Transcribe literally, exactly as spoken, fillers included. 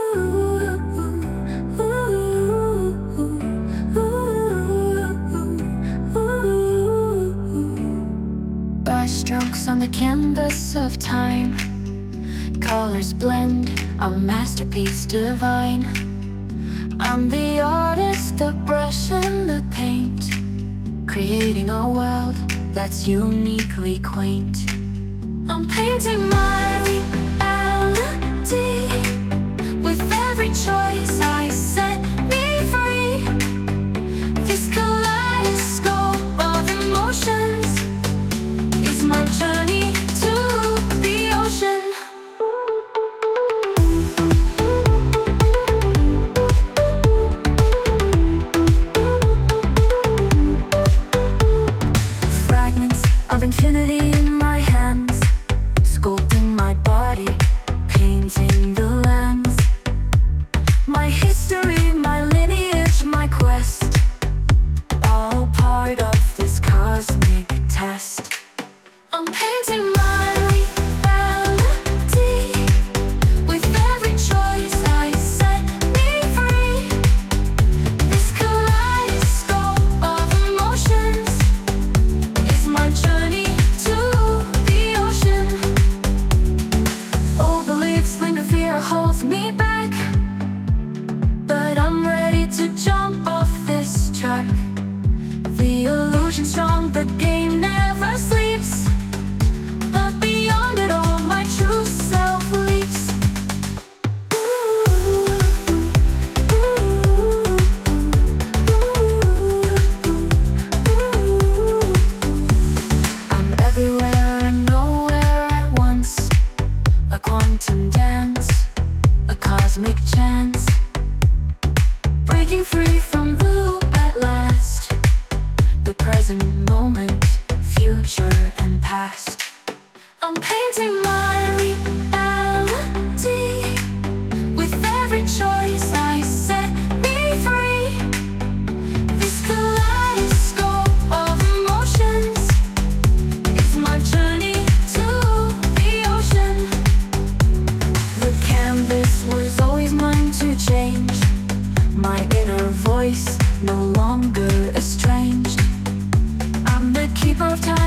Brushstrokes on the canvas of time, colors blend, a masterpiece divine. I'm the artist, the brush and the paint, creating a world that's uniquely quaint. I'm painting my reality. With every choice I set me free. This kaleidoscope of emotions is my journey to the ocean. Fragments of infinity in my hands, sculpting my body, painting the lands. My history, my lineage, my quest, all part of this cosmic test. I'm painting my reality. With every choice I set me free. This kaleidoscope of emotions is my journey to the ocean. Old beliefs linger, fear holds me back, but I'm ready to jump off this track. The illusion's strong, the game never sleeps, but beyond it all, my true self leaps. I'm everywhere and nowhere at once, a quantum dance, a cosmic chance, breaking free from the loop at last. The present moment, future and past. I'm painting my reality. With every choice I set me free. This kaleidoscope of emotions is my journey to the ocean. The canvas was always mine to change, my inner voice no longer estranged. I'm the keeper of time.